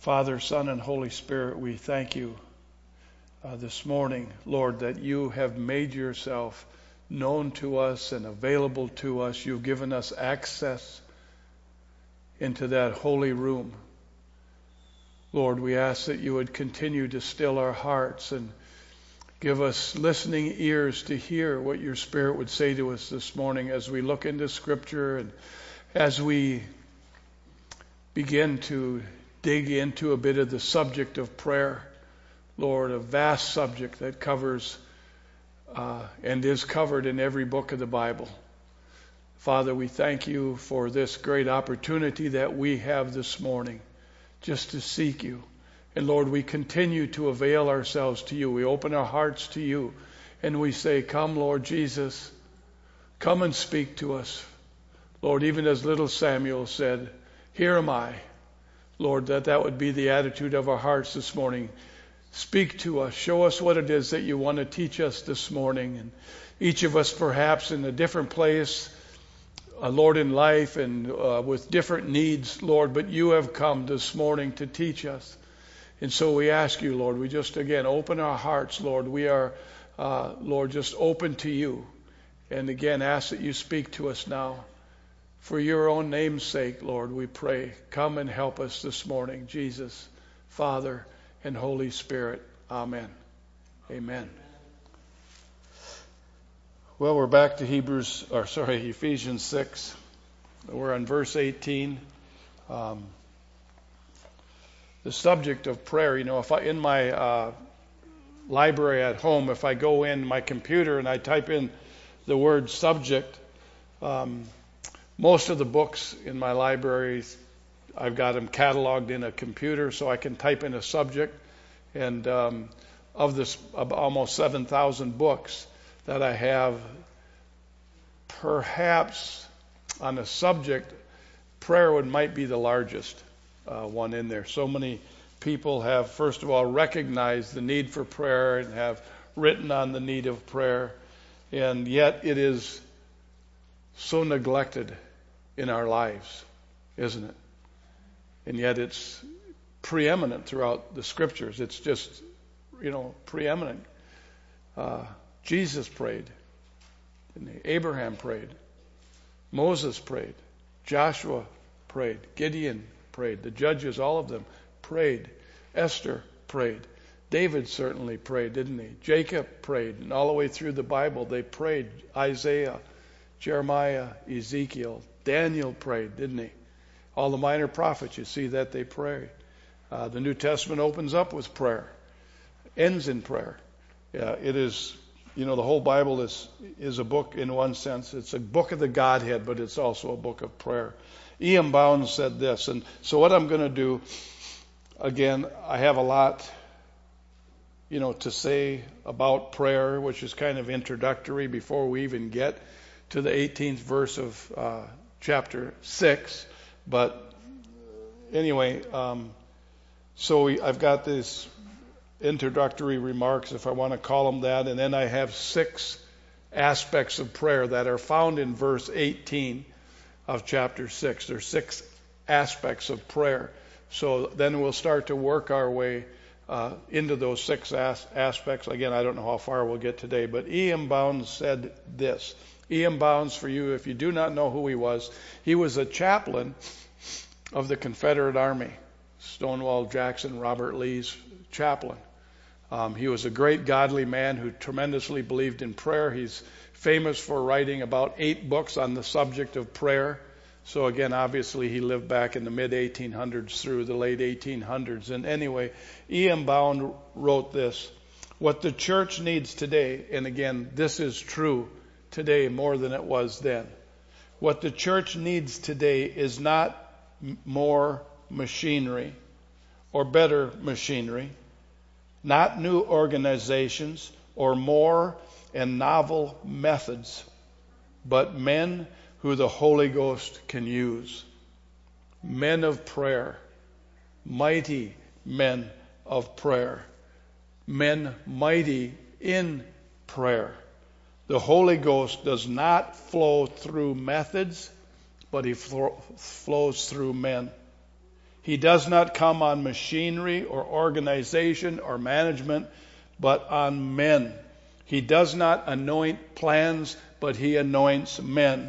Father, Son, and Holy Spirit, we thank you this morning, Lord, that you have made yourself known to us and available to us. You've given us access into that holy room. Lord, we ask that you would continue to still our hearts and give us listening ears to hear what your Spirit would say to us this morning as we look into Scripture and as we begin to dig into a bit of the subject of prayer. Lord, a vast subject that covers and is covered in every book of the Bible. Father, we thank you for this great opportunity that we have this morning just to seek you. And Lord, we continue to avail ourselves to you. We open our hearts to you and we say, come, Lord Jesus, come and speak to us. Lord, even as little Samuel said, here am I. Lord, that would be the attitude of our hearts this morning. Speak to us. Show us what it is that you want to teach us this morning. And each of us perhaps in a different place, Lord, in life and with different needs, Lord, but you have come this morning to teach us. And so we ask you, Lord, we just again open our hearts, Lord. We are, Lord, just open to you. And again, ask that you speak to us now. For your own name's sake, Lord, we pray. Come and help us this morning, Jesus, Father, and Holy Spirit. Amen. Amen. Well, we're back to Ephesians 6. We're on verse 18. The subject of prayer, if I, in my library at home, if I go in my computer and I type in the word subject, most of the books in my library, I've got them cataloged in a computer so I can type in a subject. And of this almost 7,000 books that I have, perhaps on a subject, prayer might be the largest one in there. So many people have, first of all, recognized the need for prayer and have written on the need of prayer. And yet it is so neglected in our lives, isn't it? And yet it's preeminent throughout the Scriptures. It's just, preeminent. Jesus prayed. Abraham prayed. Moses prayed. Joshua prayed. Gideon prayed. The judges, all of them, prayed. Esther prayed. David certainly prayed, didn't he? Jacob prayed. And all the way through the Bible, they prayed. Isaiah, Jeremiah, Ezekiel, Daniel prayed, didn't he? All the minor prophets, you see that they pray. The New Testament opens up with prayer, ends in prayer. It is, the whole Bible is a book in one sense. It's a book of the Godhead, but it's also a book of prayer. E.M. Bounds said this, and so what I'm going to do, again, I have a lot, to say about prayer, which is kind of introductory before we even get to the 18th verse of chapter 6. But anyway, I've got these introductory remarks, if I want to call them that, and then I have 6 aspects of prayer that are found in verse 18 of chapter 6. There's 6 aspects of prayer. So then we'll start to work our way into those 6 aspects. Again, I don't know how far we'll get today, but E.M. Bounds said this. E.M. Bounds, for you, if you do not know who he was a chaplain of the Confederate Army. Stonewall Jackson, Robert Lee's chaplain. He was a great godly man who tremendously believed in prayer. He's famous for writing about 8 books on the subject of prayer. So again, obviously he lived back in the mid-1800s through the late 1800s. And anyway, E.M. Bound wrote this. What the church needs today, and again, this is true today more than it was then. What the church needs today is not more machinery or better machinery, not new organizations or more and novel methods, but men who the Holy Ghost can use. Men of prayer, mighty men of prayer, men mighty in prayer. The Holy Ghost does not flow through methods, but he flows through men. He does not come on machinery or organization or management, but on men. He does not anoint plans, but he anoints men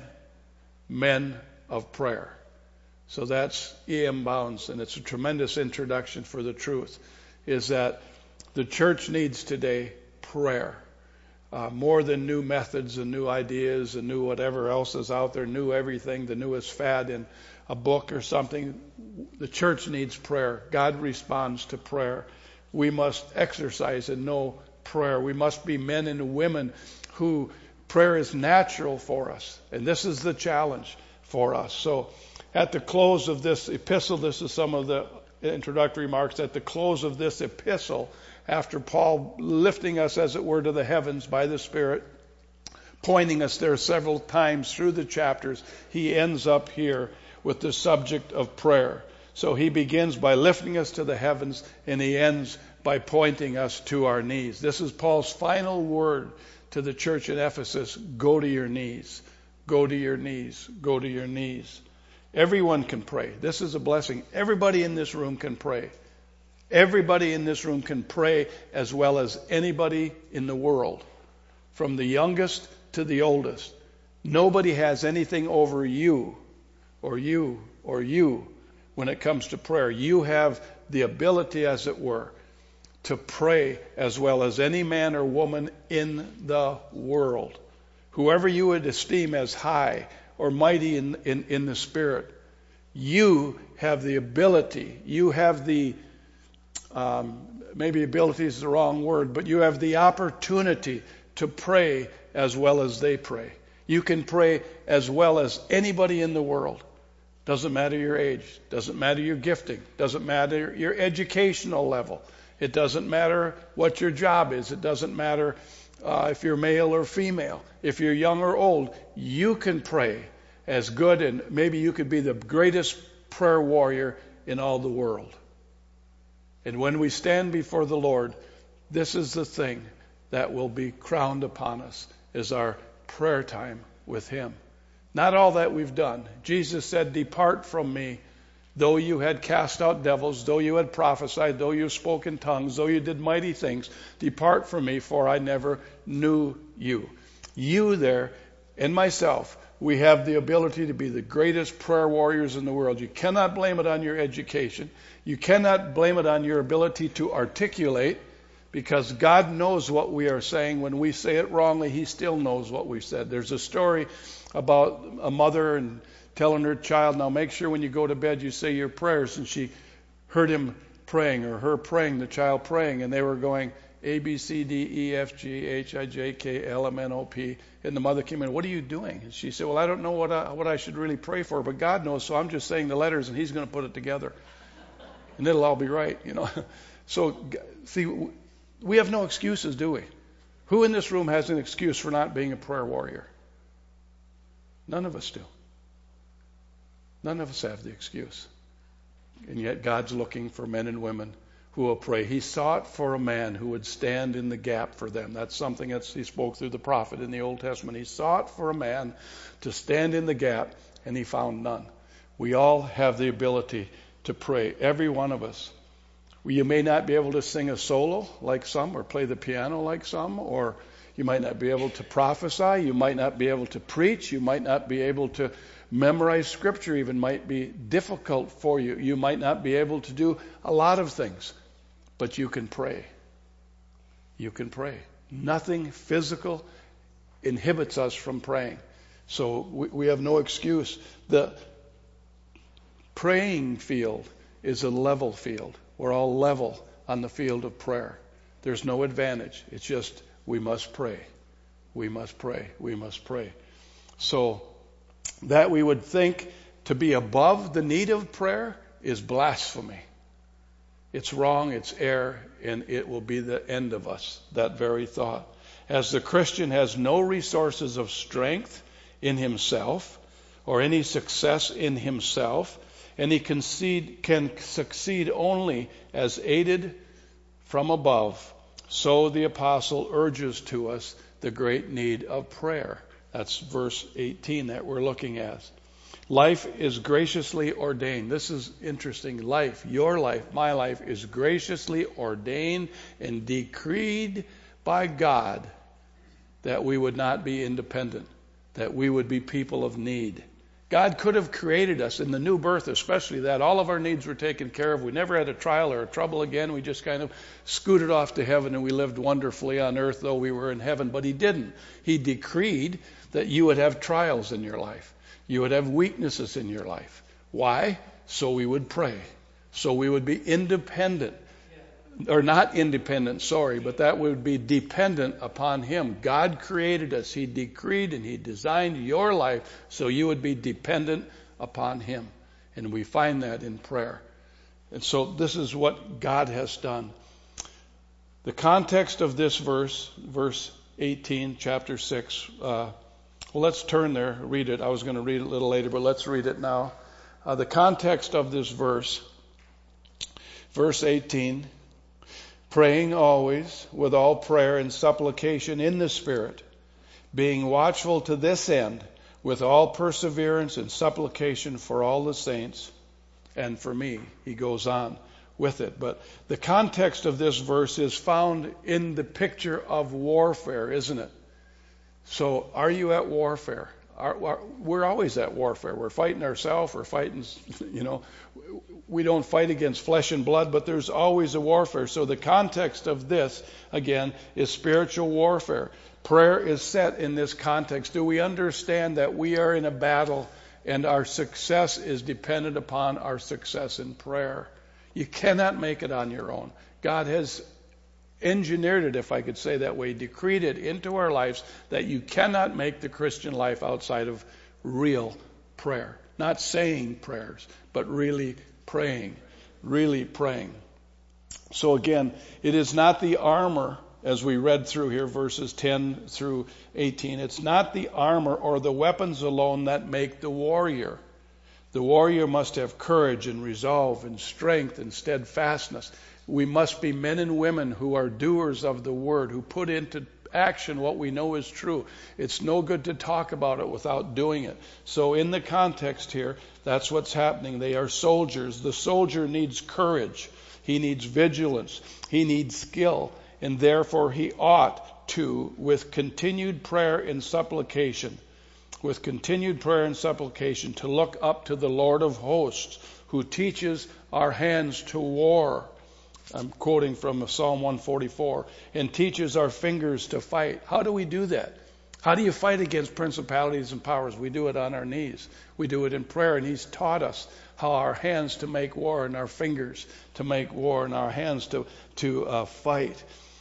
of prayer. So that's E.M. Bounds, and it's a tremendous introduction for the truth, is that the church needs today prayer. More than new methods and new ideas and new whatever else is out there, new everything, the newest fad in a book or something. The church needs prayer. God responds to prayer. We must exercise and know prayer. We must be men and women who prayer is natural for us. And this is the challenge for us. So at the close of this epistle, this is some of the introductory remarks. At the close of this epistle, after Paul lifting us, as it were, to the heavens by the Spirit, pointing us there several times through the chapters, he ends up here with the subject of prayer. So he begins by lifting us to the heavens, and he ends by pointing us to our knees. This is Paul's final word to the church in Ephesus. Go to your knees. Go to your knees. Go to your knees. Everyone can pray. This is a blessing. Everybody in this room can pray. Everybody in this room can pray as well as anybody in the world, from the youngest to the oldest. Nobody has anything over you or you or you when it comes to prayer. You have the ability, as it were, to pray as well as any man or woman in the world. Whoever you would esteem as high or mighty in the Spirit, you have the ability, you have the maybe ability is the wrong word, but you have the opportunity to pray as well as they pray. You can pray as well as anybody in the world. Doesn't matter your age, doesn't matter your gifting, doesn't matter your educational level. It doesn't matter what your job is. It doesn't matter if you're male or female. If you're young or old, you can pray as good, and maybe you could be the greatest prayer warrior in all the world. And when we stand before the Lord, this is the thing that will be crowned upon us, is our prayer time with Him. Not all that we've done. Jesus said, depart from me, though you had cast out devils, though you had prophesied, though you spoke in tongues, though you did mighty things, depart from me, for I never knew you. You there and myself, we have the ability to be the greatest prayer warriors in the world. You cannot blame it on your education. You cannot blame it on your ability to articulate, because God knows what we are saying. When we say it wrongly, He still knows what we've said. There's a story about a mother and telling her child, now make sure when you go to bed you say your prayers. And she heard him praying, or her praying, the child praying, and they were going A, B, C, D, E, F, G, H, I, J, K, L, M, N, O, P. And the mother came in, what are you doing? And she said, well, I don't know what I should really pray for, but God knows, so I'm just saying the letters and He's going to put it together. And it'll all be right, you know. So, see, we have no excuses, do we? Who in this room has an excuse for not being a prayer warrior? None of us do. None of us have the excuse. And yet God's looking for men and women who will pray. He sought for a man who would stand in the gap for them. That's something that He spoke through the prophet in the Old Testament. He sought for a man to stand in the gap, and He found none. We all have the ability to pray, every one of us. You may not be able to sing a solo like some, or play the piano like some, or you might not be able to prophesy. You might not be able to preach. You might not be able to memorize Scripture, even might be difficult for you. You might not be able to do a lot of things, but you can pray. You can pray. Nothing physical inhibits us from praying. So we have no excuse. The praying field is a level field. We're all level on the field of prayer. There's no advantage. It's just we must pray. We must pray. We must pray. So that we would think to be above the need of prayer is blasphemy. It's wrong, it's error, and it will be the end of us, that very thought. As the Christian has no resources of strength in himself or any success in himself, and he can succeed only as aided from above, so the apostle urges to us the great need of prayer. That's verse 18 that we're looking at. Life is graciously ordained. This is interesting. Life, your life, my life, is graciously ordained and decreed by God that we would not be independent, that we would be people of need. God could have created us in the new birth, especially that. All of our needs were taken care of. We never had a trial or a trouble again. We just kind of scooted off to heaven and we lived wonderfully on earth, though we were in heaven. But He didn't. He decreed that you would have trials in your life. You would have weaknesses in your life. Why? So we would pray. So we would be independent. Or not independent, sorry, but that would be dependent upon Him. God created us. He decreed and He designed your life so you would be dependent upon Him. And we find that in prayer. And so this is what God has done. The context of this verse 18, chapter 6, well, let's turn there, read it. I was going to read it a little later, but let's read it now. The context of this verse 18, praying always with all prayer and supplication in the Spirit, being watchful to this end with all perseverance and supplication for all the saints and for me. He goes on with it. But the context of this verse is found in the picture of warfare, isn't it? So are you at warfare? We're always at warfare. We're fighting ourselves. We're fighting, we don't fight against flesh and blood, but there's always a warfare. So the context of this, again, is spiritual warfare. Prayer is set in this context. Do we understand that we are in a battle and our success is dependent upon our success in prayer? You cannot make it on your own. God has engineered it, if I could say that way, decreed it into our lives that you cannot make the Christian life outside of real prayer. Not saying prayers, but really praying. Really praying. So again, it is not the armor, as we read through here, verses 10 through 18. It's not the armor or the weapons alone that make the warrior. The warrior must have courage and resolve and strength and steadfastness. We must be men and women who are doers of the word, who put into action what we know is true. It's no good to talk about it without doing it. So in the context here, that's what's happening. They are soldiers. The soldier needs courage. He needs vigilance. He needs skill. And therefore he ought to, with continued prayer and supplication, to look up to the Lord of hosts, who teaches our hands to war. I'm quoting from Psalm 144, and teaches our fingers to fight. How do we do that? How do you fight against principalities and powers? We do it on our knees. We do it in prayer, and He's taught us how our hands to make war and our fingers to make war and our hands to fight.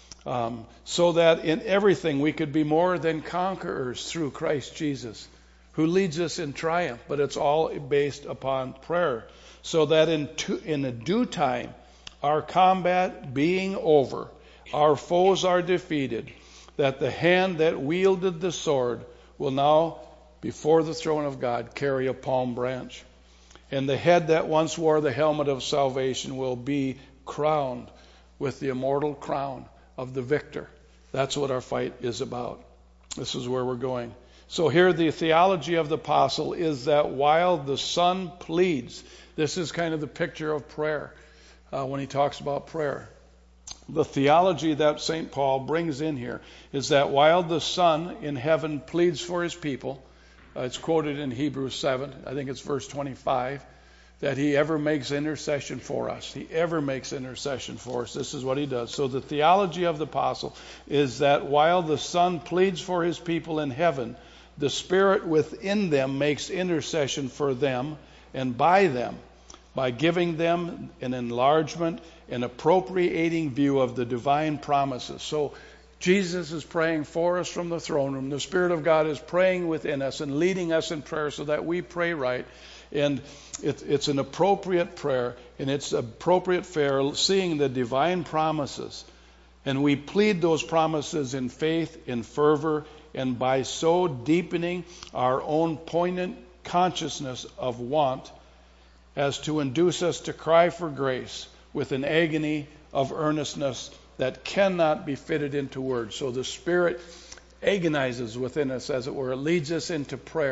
So that in everything we could be more than conquerors through Christ Jesus, who leads us in triumph. But it's all based upon prayer. So that in a due time, our combat being over, our foes are defeated, that the hand that wielded the sword will now, before the throne of God, carry a palm branch. And the head that once wore the helmet of salvation will be crowned with the immortal crown of the victor. That's what our fight is about. This is where we're going. So here the theology of the apostle is that while the Son pleads, this is kind of the picture of prayer. When he talks about prayer. The theology that St. Paul brings in here is that while the Son in heaven pleads for His people, it's quoted in Hebrews 7, I think it's verse 25, that He ever makes intercession for us. He ever makes intercession for us. This is what He does. So the theology of the apostle is that while the Son pleads for His people in heaven, the Spirit within them makes intercession for them and by them, by giving them an enlargement, an appropriating view of the divine promises. So Jesus is praying for us from the throne room. The Spirit of God is praying within us and leading us in prayer so that we pray right. And it's an appropriate prayer, and it's appropriate prayer, seeing the divine promises. And we plead those promises in faith, in fervor, and by so deepening our own poignant consciousness of want, as to induce us to cry for grace with an agony of earnestness that cannot be fitted into words. So the Spirit agonizes within us, as it were. It leads us into prayer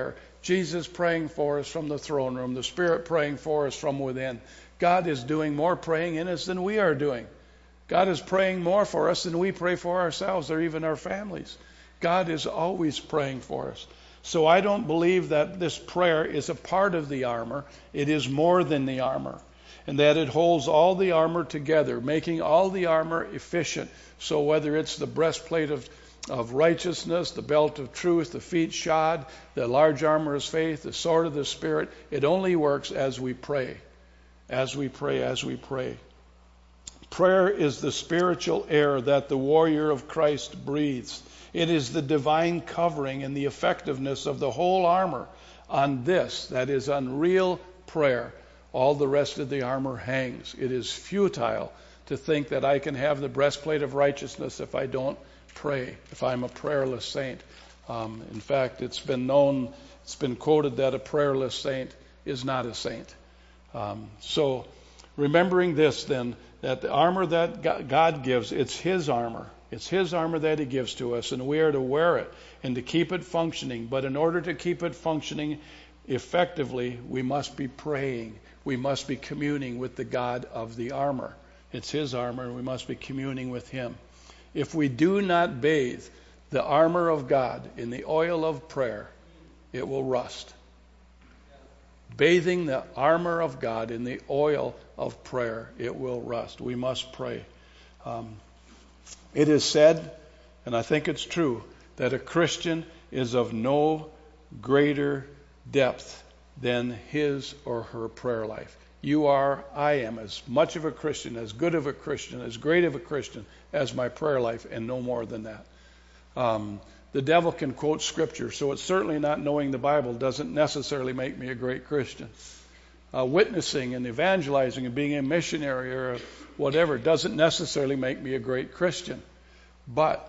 Jesus praying for us from the throne room, the Spirit praying for us from within. God is doing more praying in us than we are doing. God is praying more for us than we pray for ourselves or even our families. God is always praying for us. So I don't believe that this prayer is a part of the armor. It is more than the armor. And that it holds all the armor together, making all the armor efficient. So whether it's the breastplate of righteousness, the belt of truth, the feet shod, the large armor of faith, the sword of the Spirit, it only works as we pray. As we pray, as we pray. Prayer is the spiritual air that the warrior of Christ breathes. It is the divine covering and the effectiveness of the whole armor on this, that is, on real prayer. All the rest of the armor hangs. It is futile to think that I can have the breastplate of righteousness if I don't pray, if I'm a prayerless saint. In fact, it's been quoted that a prayerless saint is not a saint. So remembering this then, that the armor that God gives, it's His armor. It's His armor that He gives to us, and we are to wear it and to keep it functioning. But in order to keep it functioning effectively, we must be praying. We must be communing with the God of the armor. It's His armor, and we must be communing with Him. If we do not bathe the armor of God in the oil of prayer, it will rust. Bathing the armor of God in the oil of prayer, it will rust. We must pray. It is said, and I think it's true, that a Christian is of no greater depth than his or her prayer life. You are, I am as much of a Christian, as good of a Christian, as great of a Christian as my prayer life, and no more than that. The devil can quote Scripture, so it's certainly not knowing the Bible doesn't necessarily make me a great Christian. Witnessing and evangelizing and being a missionary or whatever doesn't necessarily make me a great Christian. But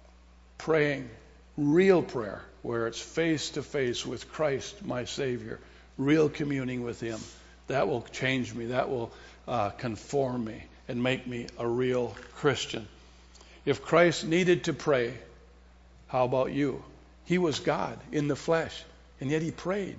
praying real prayer, where it's face to face with Christ, my Savior, real communing with Him, that will change me, that will conform me and make me a real Christian. If Christ needed to pray, how about you? He was God in the flesh, and yet He prayed.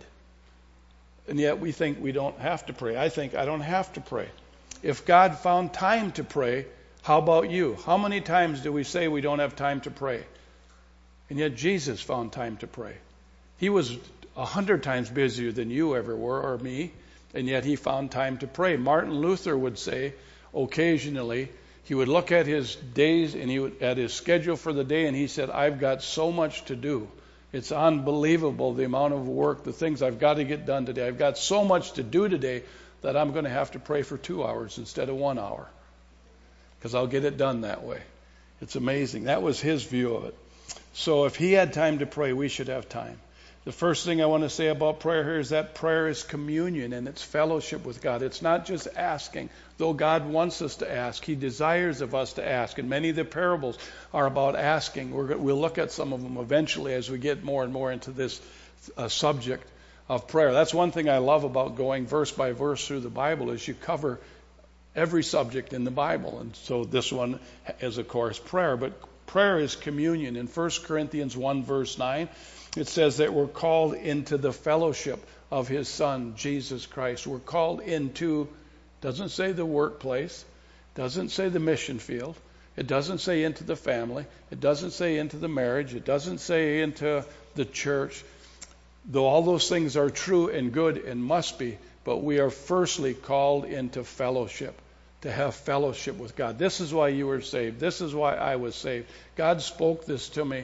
And yet we think we don't have to pray. I think I don't have to pray. If God found time to pray, how about you? How many times do we say we don't have time to pray? And yet Jesus found time to pray. He was 100 times busier than you ever were, or me, and yet He found time to pray. Martin Luther would say, occasionally, he would look at his days and at his schedule for the day, and he said, I've got so much to do. It's unbelievable the amount of work, the things I've got to get done today. I've got so much to do today that I'm going to have to pray for 2 hours instead of 1 hour, because I'll get it done that way. It's amazing. That was his view of it. So if he had time to pray, we should have time. The first thing I want to say about prayer here is that prayer is communion and it's fellowship with God. It's not just asking. Though God wants us to ask, He desires of us to ask. And many of the parables are about asking. We'll look at some of them eventually as we get more and more into this subject of prayer. That's one thing I love about going verse by verse through the Bible, is you cover every subject in the Bible. And so this one is, of course, prayer. But prayer is communion. In 1 Corinthians 1 verse 9, it says that we're called into the fellowship of His Son, Jesus Christ. We're called into, doesn't say the workplace, doesn't say the mission field, it doesn't say into the family, it doesn't say into the marriage, it doesn't say into the church. Though all those things are true and good and must be, but we are firstly called into fellowship, to have fellowship with God. This is why you were saved. This is why I was saved. God spoke this to me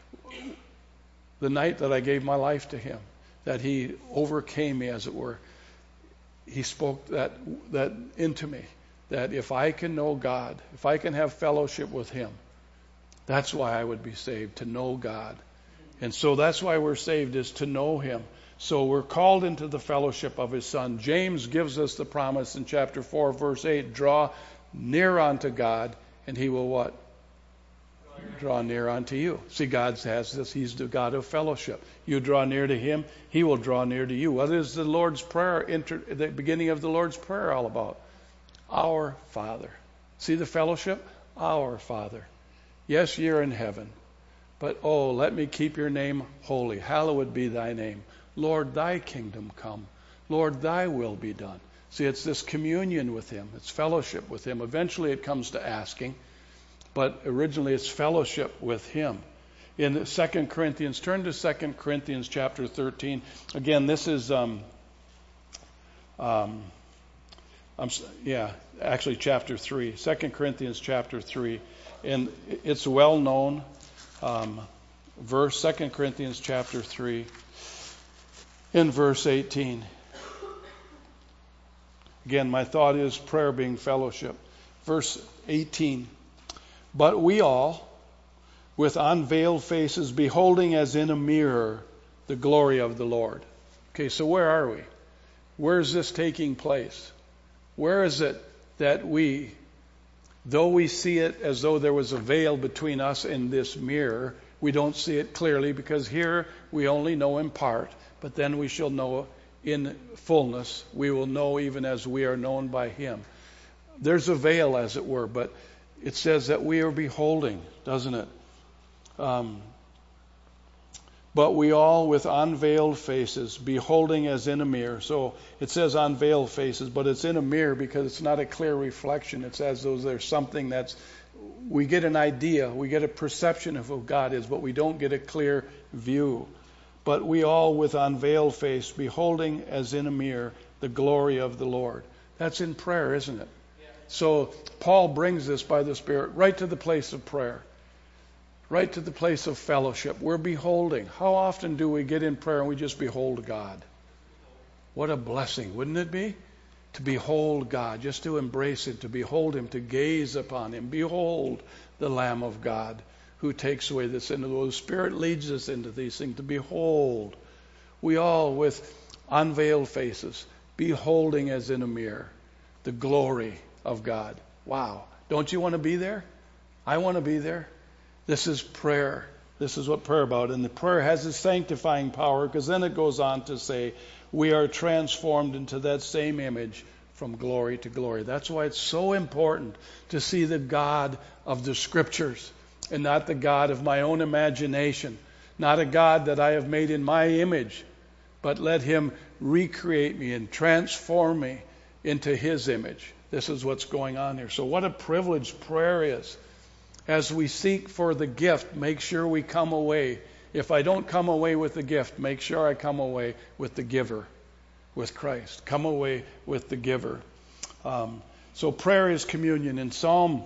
the night that I gave my life to Him, that He overcame me, as it were. He spoke that into me, that if I can know God, if I can have fellowship with Him, that's why I would be saved, to know God. And so that's why we're saved, is to know Him. So we're called into the fellowship of His Son. James gives us the promise in chapter 4, verse 8, draw near unto God, and He will what? Draw near unto you. See, God has this. He's the God of fellowship. You draw near to Him, He will draw near to you. What is the Lord's Prayer, the beginning of the Lord's Prayer all about? Our Father. See the fellowship? Our Father. Yes, you're in heaven. But, let me keep your name holy. Hallowed be thy name. Lord, thy kingdom come. Lord, thy will be done. See, it's this communion with him. It's fellowship with him. Eventually it comes to asking, but originally it's fellowship with him. In 2 Corinthians, turn to 2 Corinthians chapter 13. Again, this is, chapter 3. 2 Corinthians chapter 3. And it's well known verse, 2 Corinthians chapter 3, in verse 18. Again, my thought is prayer being fellowship. Verse 18. But we all, with unveiled faces, beholding as in a mirror the glory of the Lord. Okay, so where are we? Where is this taking place? Where is it that we, though we see it as though there was a veil between us and this mirror, we don't see it clearly, because here we only know in part, but then we shall know in fullness. We will know even as we are known by him. There's a veil, as it were, but it says that we are beholding, doesn't it? But we all with unveiled faces, beholding as in a mirror. So it says unveiled faces, but it's in a mirror because it's not a clear reflection. It's as though there's something that's, we get an idea, we get a perception of who God is, but we don't get a clear view. But we all with unveiled face, beholding as in a mirror the glory of the Lord. That's in prayer, isn't it? Yeah. So Paul brings this by the Spirit right to the place of prayer. Right to the place of fellowship. We're beholding. How often do we get in prayer and we just behold God? What a blessing, wouldn't it be? To behold God, just to embrace Him, to behold Him, to gaze upon Him. Behold the Lamb of God who takes away the sin of the world. The Spirit leads us into these things, to behold. We all with unveiled faces, beholding as in a mirror the glory of God. Wow. Don't you want to be there? I want to be there. This is prayer. This is what prayer is about. And the prayer has a sanctifying power, because then it goes on to say, we are transformed into that same image from glory to glory. That's why it's so important to see the God of the Scriptures and not the God of my own imagination, not a God that I have made in my image, but let Him recreate me and transform me into His image. This is what's going on here. So what a privilege prayer is. As we seek for the gift, make sure we come away. If I don't come away with the gift, make sure I come away with the giver, with Christ. Come away with the giver. So prayer is communion. In Psalm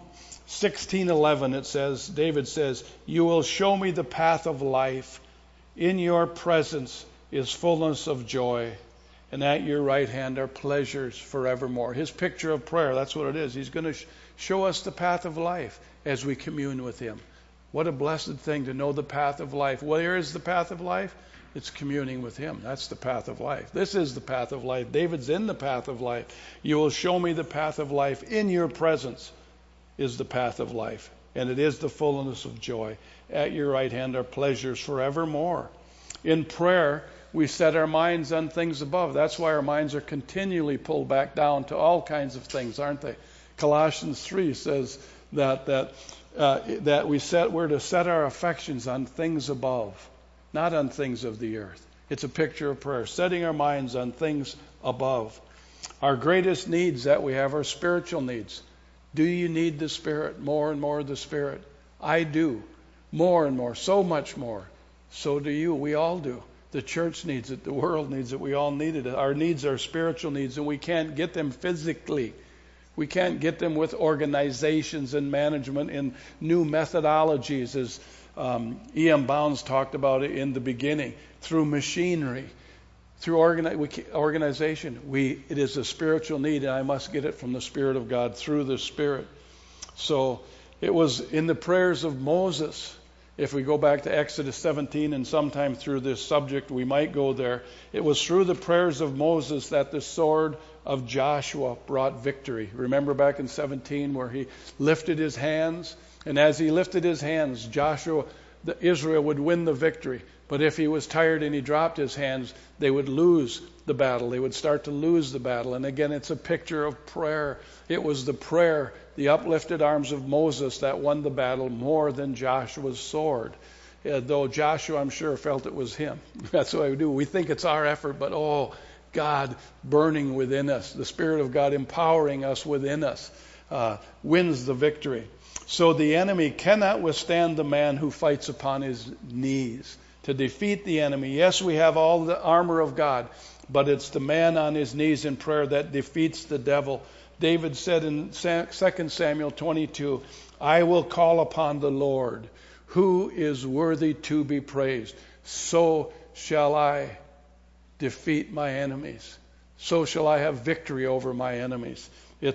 16:11 it says, David says, you will show me the path of life. In your presence is fullness of joy, and at your right hand are pleasures forevermore. His picture of prayer, that's what it is. He's going to show us the path of life as we commune with Him. What a blessed thing to know the path of life. Where is the path of life? It's communing with Him. That's the path of life. This is the path of life. David's in the path of life. You will show me the path of life. In your presence is the path of life, and it is the fullness of joy. At your right hand are pleasures forevermore. In prayer, we set our minds on things above. That's why our minds are continually pulled back down to all kinds of things, aren't they? Colossians 3 says that we're to set our affections on things above, not on things of the earth. It's a picture of prayer, setting our minds on things above. Our greatest needs that we have are spiritual needs. Do you need the Spirit? More and more of the Spirit. I do. More and more. So much more. So do you. We all do. The church needs it. The world needs it. We all need it. Our needs are spiritual needs, and we can't get them physically. We can't get them with organizations and management and new methodologies, as E.M. Bounds talked about it in the beginning, through machinery, through organization. It is a spiritual need, and I must get it from the Spirit of God through the Spirit. So it was in the prayers of Moses. If we go back to Exodus 17, and sometime through this subject we might go there, it was through the prayers of Moses that the sword of Joshua brought victory. Remember back in 17 where he lifted his hands, and as he lifted his hands, Israel would win the victory. But if he was tired and he dropped his hands, they would lose the battle. They would start to lose the battle. And again, it's a picture of prayer. It was the prayer, the uplifted arms of Moses that won the battle more than Joshua's sword. though Joshua, I'm sure, felt it was him. That's what we do. We think it's our effort, but God burning within us, the Spirit of God empowering us within us, wins the victory. So the enemy cannot withstand the man who fights upon his knees. To defeat the enemy, yes, we have all the armor of God, but it's the man on his knees in prayer that defeats the devil. David said in 2 Samuel 22, I will call upon the Lord, who is worthy to be praised. So shall I defeat my enemies. So shall I have victory over my enemies.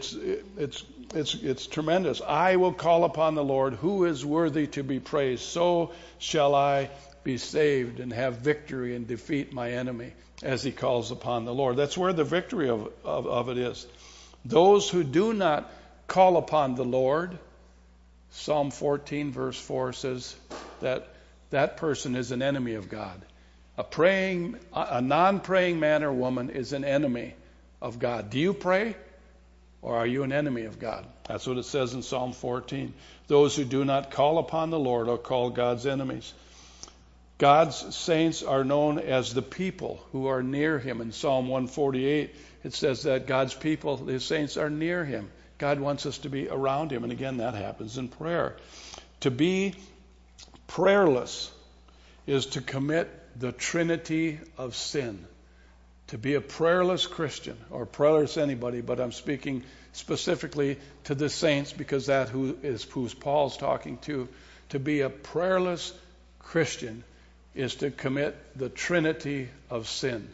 It's tremendous. I will call upon the Lord, who is worthy to be praised. So shall I be saved and have victory and defeat my enemy, as he calls upon the Lord. That's where the victory of it is. Those who do not call upon the Lord, Psalm 14 verse 4 says that person is an enemy of God. A non-praying man or woman is an enemy of God. Do you pray? Or are you an enemy of God? That's what it says in Psalm 14. Those who do not call upon the Lord are called God's enemies. God's saints are known as the people who are near him. In Psalm 148, it says that God's people, his saints, are near him. God wants us to be around him. And again, that happens in prayer. To be prayerless is to commit the trinity of sin. To be a prayerless Christian, or prayerless anybody, but I'm speaking specifically to the saints because that who Paul's talking to. To be a prayerless Christian is to commit the trinity of sin.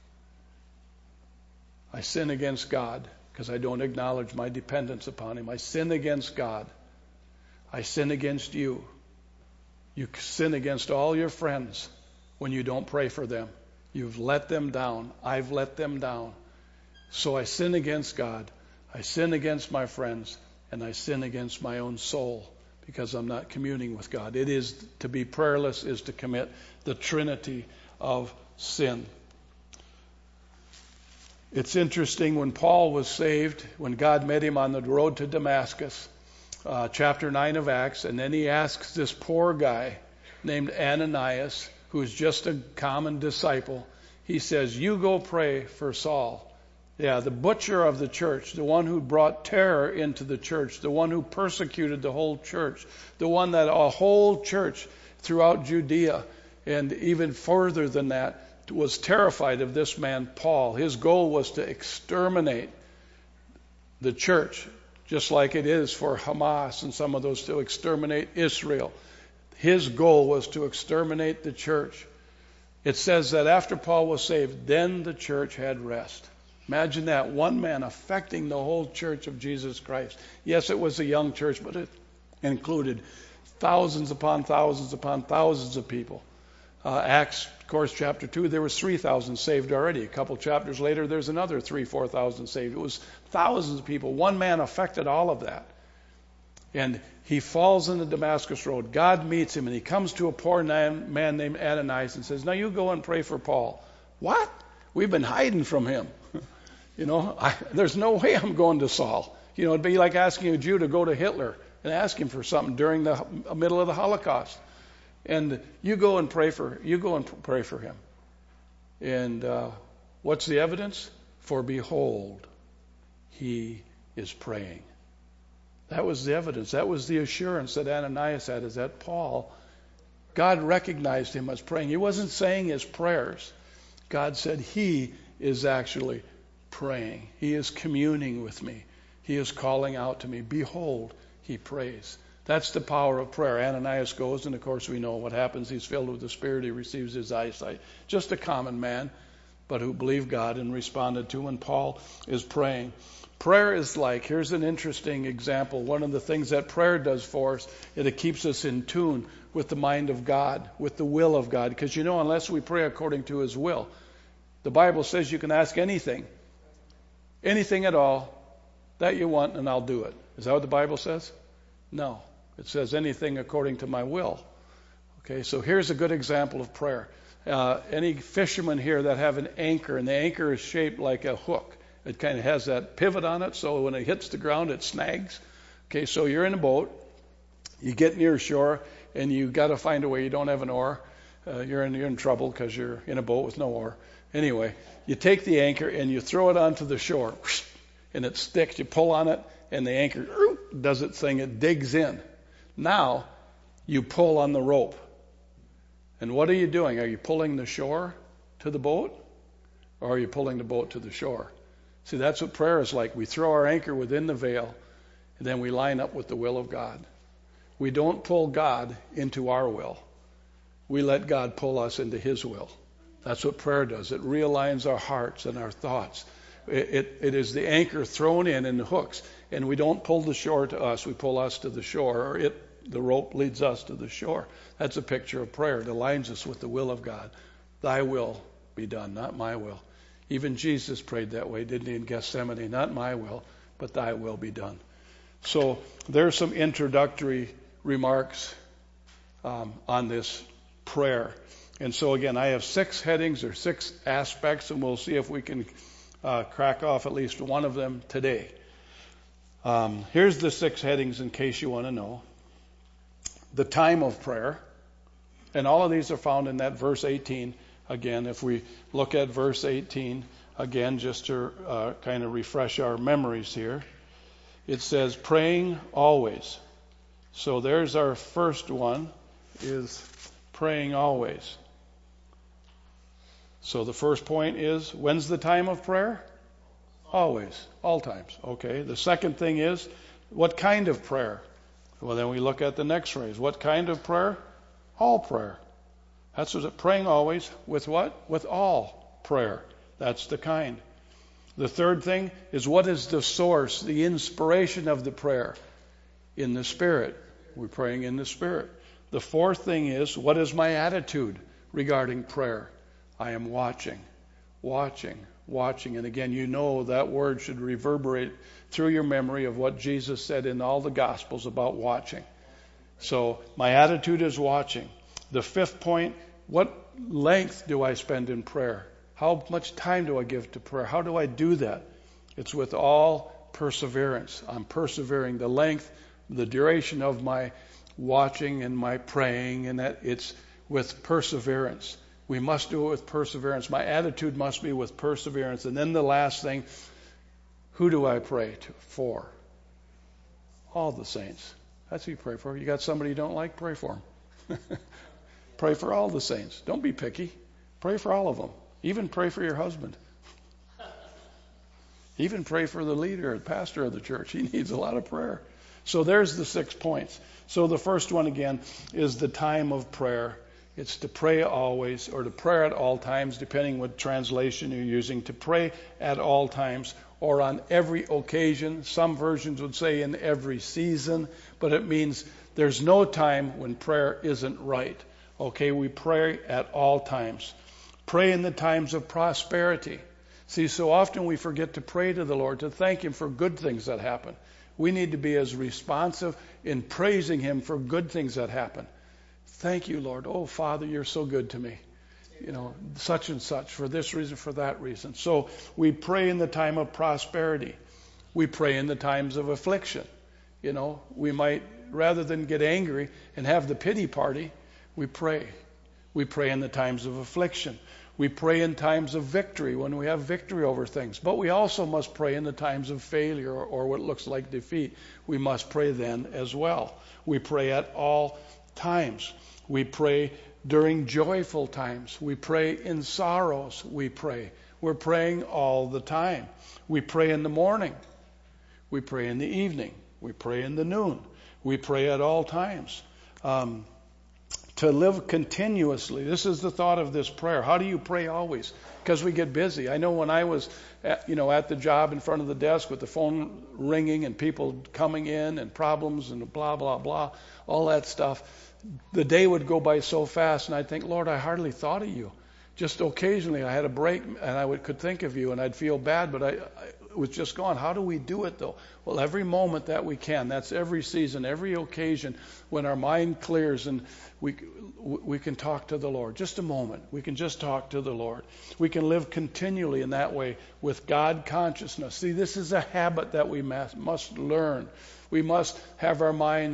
I sin against God because I don't acknowledge my dependence upon him. I sin against God. I sin against you. You sin against all your friends when you don't pray for them. You've let them down. I've let them down. So I sin against God. I sin against my friends. And I sin against my own soul because I'm not communing with God. It is to be prayerless is to commit the trinity of sin. It's interesting, when Paul was saved, when God met him on the road to Damascus, chapter 9 of Acts, and then he asks this poor guy named Ananias, who's just a common disciple, he says, you go pray for Saul. Yeah, the butcher of the church, the one who brought terror into the church, the one who persecuted the whole church, the one that a whole church throughout Judea and even further than that was terrified of this man, Paul. His goal was to exterminate the church, just like it is for Hamas and some of those to exterminate Israel. His goal was to exterminate the church. It says that after Paul was saved, then the church had rest. Imagine that, one man affecting the whole church of Jesus Christ. Yes, it was a young church, but it included thousands upon thousands upon thousands of people. Acts, of course, chapter 2, there was 3,000 saved already. A couple chapters later, there's another 4,000 saved. It was thousands of people. One man affected all of that. And he falls in the Damascus road. God meets him, and he comes to a poor man named Ananias and says, now you go and pray for Paul. What? We've been hiding from him. There's no way I'm going to Saul. It'd be like asking a Jew to go to Hitler and ask him for something during the middle of the Holocaust. And you go and pray for him. And what's the evidence? For behold, he is praying. That was the evidence. That was the assurance that Ananias had, is that Paul, God recognized him as praying. He wasn't saying his prayers. God said he is actually praying. He is communing with me. He is calling out to me. Behold, he prays. That's the power of prayer. Ananias goes, and of course we know what happens. He's filled with the Spirit. He receives his eyesight. Just a common man, but who believed God and responded to when Paul is praying. Prayer is like, here's an interesting example. One of the things that prayer does for us, it keeps us in tune with the mind of God, with the will of God. Because unless we pray according to his will, the Bible says you can ask anything at all that you want, and I'll do it. Is that what the Bible says? No. It says anything according to my will. Okay, so here's a good example of prayer. Any fishermen here that have an anchor, and the anchor is shaped like a hook. It kind of has that pivot on it, so when it hits the ground, it snags. Okay, so you're in a boat. You get near shore, and you got to find a way. You don't have an oar. You're in trouble because you're in a boat with no oar. Anyway, you take the anchor and you throw it onto the shore, and it sticks. You pull on it, and the anchor does its thing. It digs in. Now you pull on the rope. And what are you doing? Are you pulling the shore to the boat, or are you pulling the boat to the shore? See, that's what prayer is like. We throw our anchor within the veil, and then we line up with the will of God. We don't pull God into our will. We let God pull us into His will. That's what prayer does. It realigns our hearts and our thoughts. It is the anchor thrown in the hooks, and we don't pull the shore to us. We pull us to the shore, or the rope leads us to the shore. That's a picture of prayer. It aligns us with the will of God. Thy will be done, not my will. Even Jesus prayed that way, didn't he, in Gethsemane? Not my will, but thy will be done. So there's some introductory remarks on this prayer. And so again, I have 6 headings or 6 aspects, and we'll see if we can crack off at least one of them today. Here's the 6 headings in case you want to know. The time of prayer. And all of these are found in that verse 18. Again, if we look at verse 18, again, just to kind of refresh our memories here, it says, praying always. So there's our first one, is praying always. So the first point is, when's the time of prayer? Always, all times. Okay. The second thing is, what kind of prayer? Well, then we look at the next phrase. What kind of prayer? All prayer. That's what praying always with what? With all prayer. That's the kind. The third thing is, what is the source, the inspiration of the prayer? In the Spirit. We're praying in the Spirit. The fourth thing is, what is my attitude regarding prayer? I am watching. And again, you know that word should reverberate through your memory of what Jesus said in all the Gospels about watching. So my attitude is watching. The fifth point, what length do I spend in prayer? How much time do I give to prayer? How do I do that? It's with all perseverance. I'm persevering. The length, the duration of my watching and my praying, and that it's with perseverance. We must do it with perseverance. My attitude must be with perseverance. And then the last thing, who do I pray for? All the saints. That's who you pray for. You got somebody you don't like, pray for them. Pray for all the saints. Don't be picky. Pray for all of them. Even pray for your husband. Even pray for the leader, the pastor of the church. He needs a lot of prayer. So there's the 6 points. So the first one, again, is the time of prayer. It's to pray always, or to pray at all times, depending what translation you're using. To pray at all times, or on every occasion. Some versions would say in every season, but it means there's no time when prayer isn't right. Okay, we pray at all times. Pray in the times of prosperity. See, so often we forget to pray to the Lord, to thank Him for good things that happen. We need to be as responsive in praising Him for good things that happen. Thank you, Lord. Oh, Father, you're so good to me. You know, such and such, for this reason, for that reason. So we pray in the time of prosperity. We pray in the times of affliction. You know, we might, rather than get angry and have the pity party, we pray. We pray in the times of affliction. We pray in times of victory, when we have victory over things. But we also must pray in the times of failure or what looks like defeat. We must pray then as well. We pray at all times. We pray during joyful times. We pray in sorrows. We pray. We're praying all the time. We pray in the morning. We pray in the evening. We pray in the noon. We pray at all times. To live continuously. This is the thought of this prayer. How do you pray always? Because we get busy. I know when I was at the job in front of the desk with the phone ringing and people coming in and problems and blah, blah, blah, all that stuff, the day would go by so fast and I'd think, Lord, I hardly thought of you. Just occasionally I had a break and I could think of you and I'd feel bad, but it was just gone. How do we do it though? Well, every moment that we can. That's every season, every occasion when our mind clears and we can talk to the Lord. Just a moment. We can just talk to the Lord. We can live continually in that way with God consciousness. See, this is a habit that we must learn. We must have our minds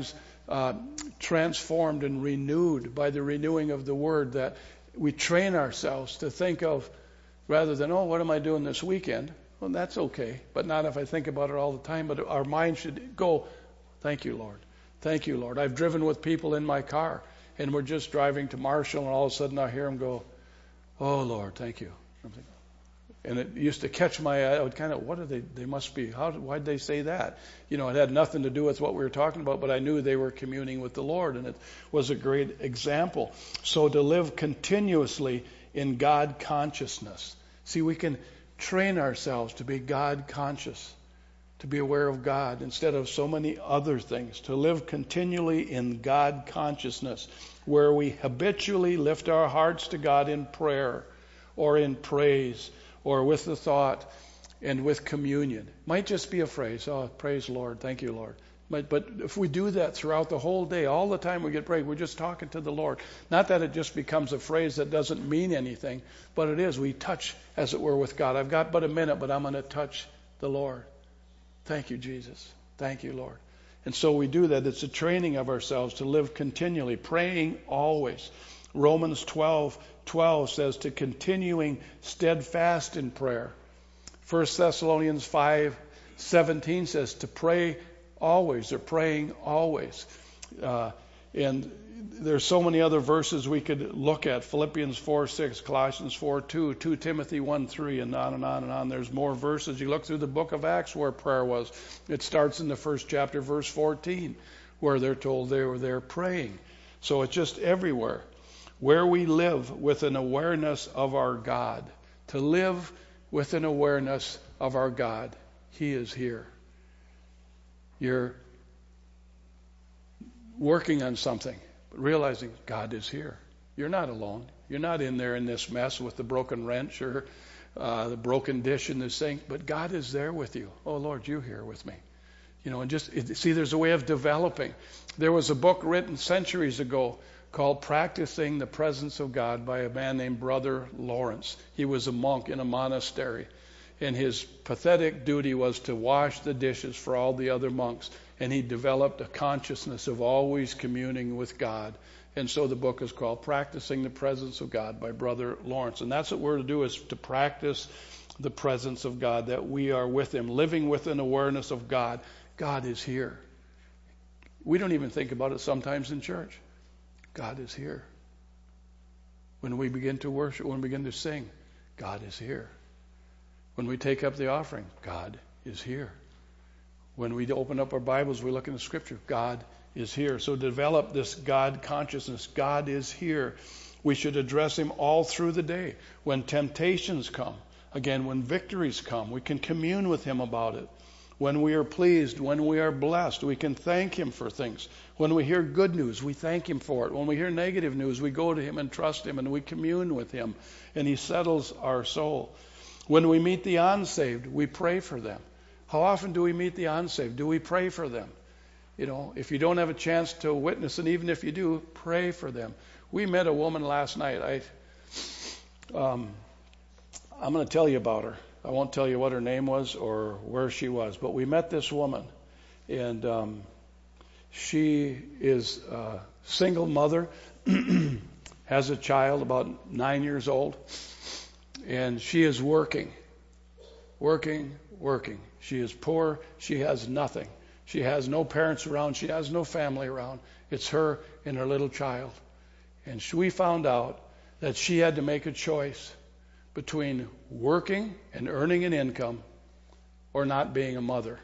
transformed and renewed by the renewing of the Word, that we train ourselves to think of, rather than, oh, what am I doing this weekend? Well, that's okay, but not if I think about it all the time. But our mind should go, thank you, Lord. Thank you, Lord. I've driven with people in my car, and we're just driving to Marshall, and all of a sudden I hear them go, oh, Lord, thank you. And it used to catch my eye. I would kind of, what are they must be, why'd they say that? You know, it had nothing to do with what we were talking about, but I knew they were communing with the Lord, and it was a great example. So to live continuously in God consciousness. See, we can train ourselves to be God conscious, to be aware of God instead of so many other things, to live continually in God consciousness, where we habitually lift our hearts to God in prayer or in praise or with the thought and with communion. Might just be a phrase, oh, praise Lord, thank you, Lord. But if we do that throughout the whole day, all the time we get prayed, we're just talking to the Lord. Not that it just becomes a phrase that doesn't mean anything, but it is. We touch, as it were, with God. I've got but a minute, but I'm going to touch the Lord. Thank you, Jesus. Thank you, Lord. And so we do that. It's a training of ourselves to live continually, praying always. Romans 12:12 says to continuing steadfast in prayer. 1 Thessalonians 5:17 says to pray always, or praying always. And there's so many other verses we could look at. Philippians 4:6, Colossians 4:2, 2 Timothy 1:3, and on and on and on. There's more verses. You look through the book of Acts where prayer was. It starts in the first chapter, verse 14, where they're told they were there praying. So it's just everywhere. Where we live with an awareness of our God. To live with an awareness of our God. He is here. You're working on something, but realizing God is here. You're not alone. You're not in there in this mess with the broken wrench or the broken dish in the sink, but God is there with you. Oh, Lord, you're here with me. You know, and see, there's a way of developing. There was a book written centuries ago called Practicing the Presence of God by a man named Brother Lawrence. He was a monk in a monastery, and his pathetic duty was to wash the dishes for all the other monks, and he developed a consciousness of always communing with God. And so the book is called Practicing the Presence of God by Brother Lawrence. And that's what we're to do, is to practice the presence of God, that we are with Him, living with an awareness of God. God is here. We don't even think about it sometimes in church. God is here. When we begin to worship, when we begin to sing, God is here. When we take up the offering, God is here. When we open up our Bibles, we look in the Scripture, God is here. So develop this God consciousness. God is here. We should address Him all through the day. When temptations come, again, when victories come, we can commune with Him about it. When we are pleased, when we are blessed, we can thank Him for things. When we hear good news, we thank Him for it. When we hear negative news, we go to Him and trust Him, and we commune with Him, and He settles our soul. When we meet the unsaved, we pray for them. How often do we meet the unsaved? Do we pray for them? You know, if you don't have a chance to witness, and even if you do, pray for them. We met a woman last night. I'm going to tell you about her. I won't tell you what her name was or where she was, but we met this woman, and she is a single mother, has a child about 9 years old, and she is working. She is poor. She has nothing. She has no parents around. She has no family around. It's her and her little child. And we found out that she had to make a choice between working and earning an income or not being a mother.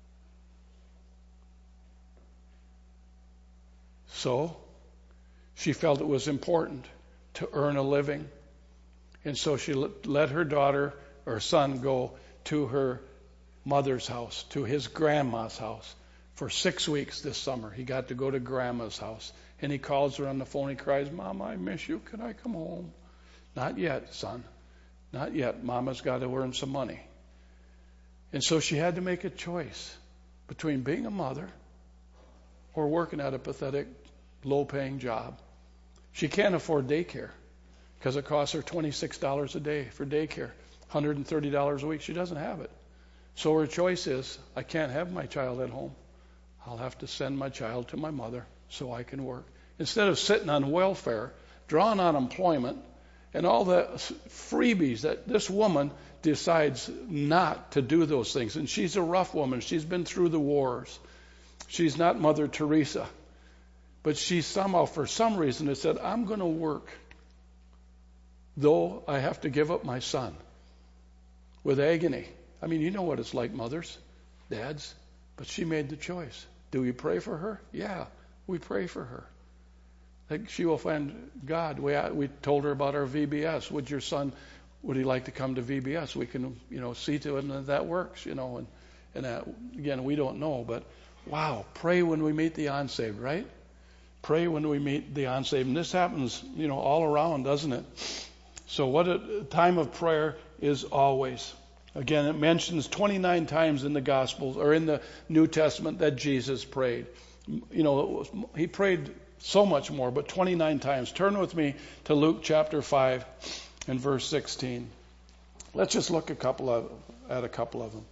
So she felt it was important to earn a living. And so she let her daughter or son go to her mother's house, to his grandma's house. For 6 weeks this summer, he got to go to grandma's house. And he calls her on the phone. He cries, "Mama, I miss you. Can I come home?" "Not yet, son. Not yet. Mama's got to earn some money." And so she had to make a choice between being a mother or working at a pathetic, low-paying job. She can't afford daycare because it costs her $26 a day for daycare, $130 a week. She doesn't have it. So her choice is, I can't have my child at home. I'll have to send my child to my mother so I can work. Instead of sitting on welfare, drawing on employment, and all the freebies that this woman decides not to do those things. And she's a rough woman. She's been through the wars. She's not Mother Teresa. But she somehow, for some reason, has said, I'm going to work, though I have to give up my son with agony. I mean, you know what it's like, mothers, dads. But she made the choice. Do we pray for her? Yeah, we pray for her. Like she will find God. We told her about our VBS. Would he like to come to VBS? We can, see to it that works, and again, we don't know, but wow, pray when we meet the unsaved, right? Pray when we meet the unsaved. And this happens, all around, doesn't it? So what a time of prayer is always. Again, it mentions 29 times in the Gospels or in the New Testament that Jesus prayed. He prayed so much more, but 29 times. Turn with me to Luke chapter 5 and verse 16. Let's just look at a couple of them.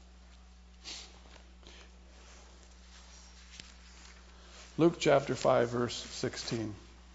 Luke chapter 5, verse 16.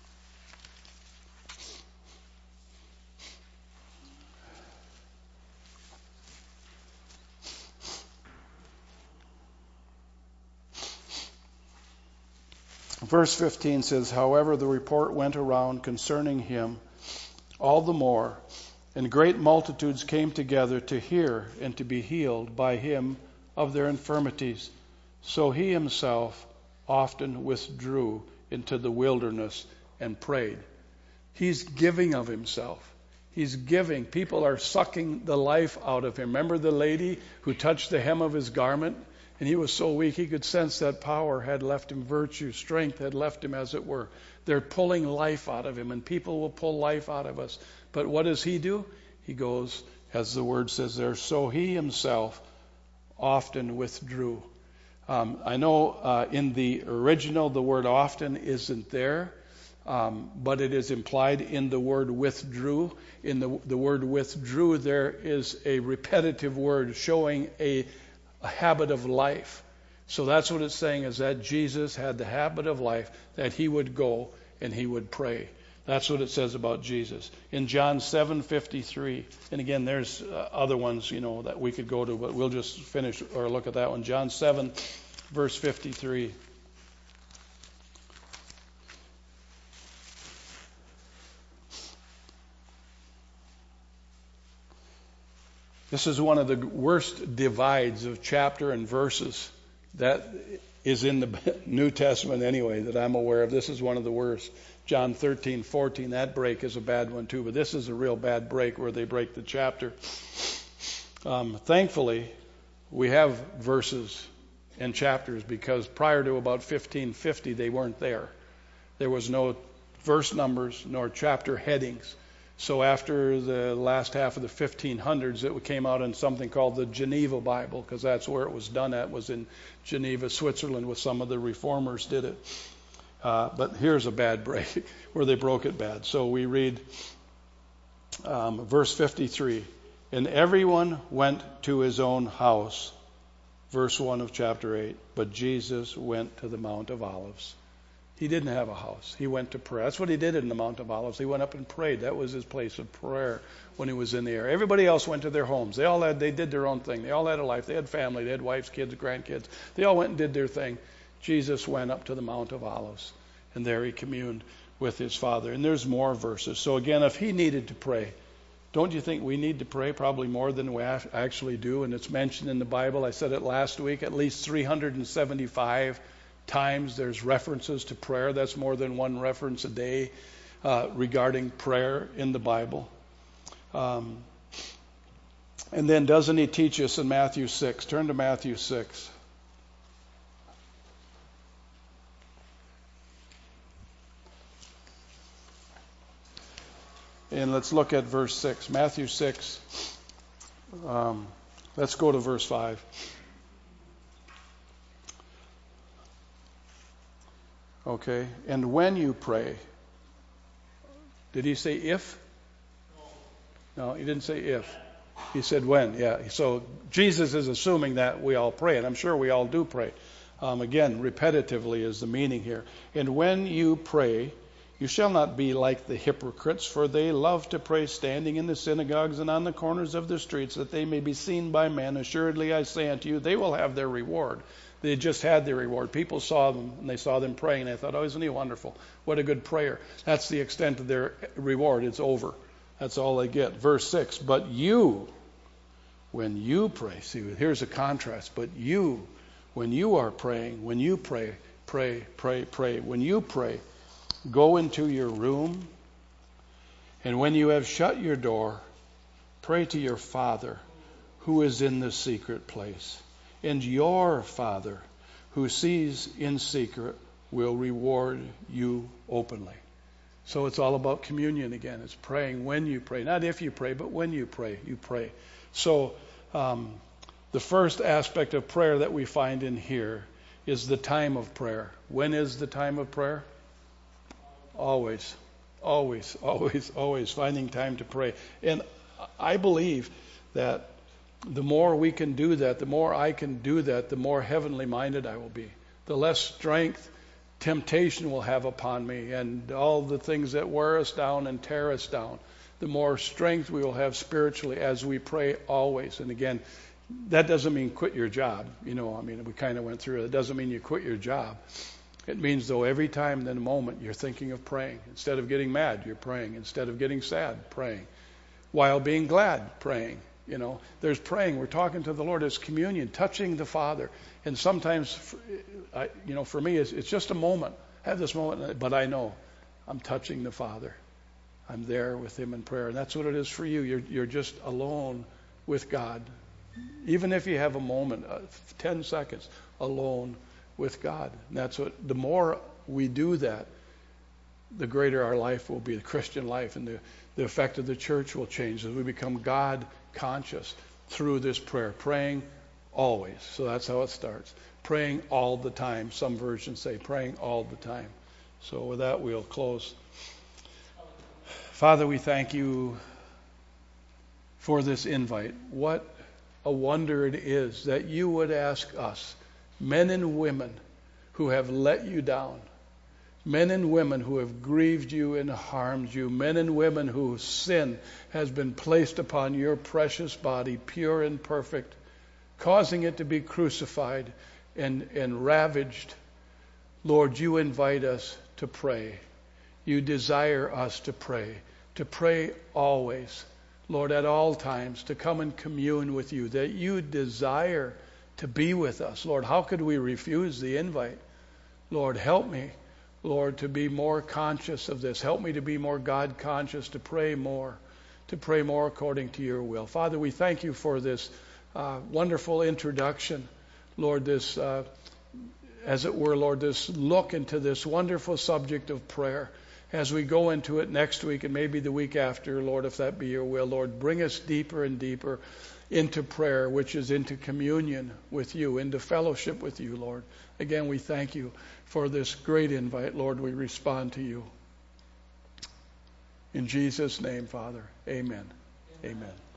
Verse 15 says, however, the report went around concerning him all the more, and great multitudes came together to hear and to be healed by him of their infirmities. So he himself often withdrew into the wilderness and prayed. He's giving of himself. He's giving. People are sucking the life out of him. Remember the lady who touched the hem of his garment? And he was so weak, he could sense that power had left him, virtue, strength had left him, as it were. They're pulling life out of him, and people will pull life out of us. But what does he do? He goes, as the word says there, so he himself often withdrew. I know in the original the word often isn't there, but it is implied in the word withdrew. In the word withdrew, there is a repetitive word showing a habit of life. So that's what it's saying, is that Jesus had the habit of life, that he would go and he would pray. That's what it says about Jesus. In John 7:53, and again, there's other ones, that we could go to, but we'll just finish or look at that one. John 7, verse 53. This is one of the worst divides of chapter and verses that is in the New Testament anyway that I'm aware of. This is one of the worst. John 13:14, that break is a bad one too, but this is a real bad break where they break the chapter. Thankfully, we have verses and chapters, because prior to about 1550 they weren't there. There was no verse numbers nor chapter headings. So after the last half of the 1500s, it came out in something called the Geneva Bible, because that's where it was done at, was in Geneva, Switzerland, with some of the reformers did it. But here's a bad break where they broke it bad. So we read verse 53, and everyone went to his own house, verse 1 of chapter 8, but Jesus went to the Mount of Olives. He didn't have a house. He went to prayer. That's what he did in the Mount of Olives. He went up and prayed. That was his place of prayer when he was in the air. Everybody else went to their homes. They did their own thing. They all had a life. They had family. They had wives, kids, grandkids. They all went and did their thing. Jesus went up to the Mount of Olives, and there he communed with his Father. And there's more verses. So again, if he needed to pray, don't you think we need to pray probably more than we actually do? And it's mentioned in the Bible. I said it last week, at least 375 times there's references to prayer. That's more than one reference a day regarding prayer in the Bible. And then doesn't he teach us in Matthew 6? Turn to Matthew 6. And let's look at verse 6. Matthew 6. Let's go to verse 5. Okay, and when you pray, did he say if? No, he didn't say if. He said when, yeah. So Jesus is assuming that we all pray, and I'm sure we all do pray. Again, repetitively is the meaning here. And when you pray, you shall not be like the hypocrites, for they love to pray standing in the synagogues and on the corners of the streets, that they may be seen by men. Assuredly, I say unto you, they will have their reward. They just had their reward. People saw them, and they saw them praying, and they thought, oh, isn't he wonderful? What a good prayer. That's the extent of their reward. It's over. That's all they get. Verse 6, but you, when you pray, see, here's a contrast, but you, when you are praying, when you pray, pray. When you pray, go into your room, and when you have shut your door, pray to your Father who is in the secret place. And your Father who sees in secret will reward you openly. So it's all about communion again. It's praying when you pray. Not if you pray, but when you pray, you pray. So the first aspect of prayer that we find in here is the time of prayer. When is the time of prayer? Always. Always, always, always finding time to pray. And I believe that the more we can do that, the more I can do that, the more heavenly minded I will be. The less strength temptation will have upon me, and all the things that wear us down and tear us down. The more strength we will have spiritually as we pray always. And again, that doesn't mean quit your job. We kind of went through it. It doesn't mean you quit your job. It means, though, every time in a moment you're thinking of praying. Instead of getting mad, you're praying. Instead of getting sad, praying. While being glad, praying. There's praying. We're talking to the Lord. It's communion, touching the Father. And sometimes, for me, it's just a moment. I have this moment, but I know I'm touching the Father. I'm there with Him in prayer. And that's what it is for you. You're just alone with God. Even if you have a moment, 10 seconds, alone with God. And that's the more we do that, the greater our life will be, the Christian life, and the effect of the church will change as we become God conscious through this prayer. Praying always. So that's how it starts. Praying all the time. Some versions say praying all the time. So with that, we'll close. Father, we thank you for this invite. What a wonder it is that you would ask us, men and women who have let you down, men and women who have grieved you and harmed you, men and women whose sin has been placed upon your precious body, pure and perfect, causing it to be crucified and ravaged. Lord, you invite us to pray. You desire us to pray always. Lord, at all times, to come and commune with you, that you desire to be with us. Lord, how could we refuse the invite? Lord, help me, Lord, to be more conscious of this. Help me to be more God conscious, to pray more according to your will. Father, we thank you for this wonderful introduction. Lord, this, as it were, Lord, this look into this wonderful subject of prayer. As we go into it next week and maybe the week after, Lord, if that be your will, Lord, bring us deeper and deeper into prayer, which is into communion with you, into fellowship with you, Lord. Again, we thank you for this great invite. Lord, we respond to you. In Jesus' name, Father, amen. Amen.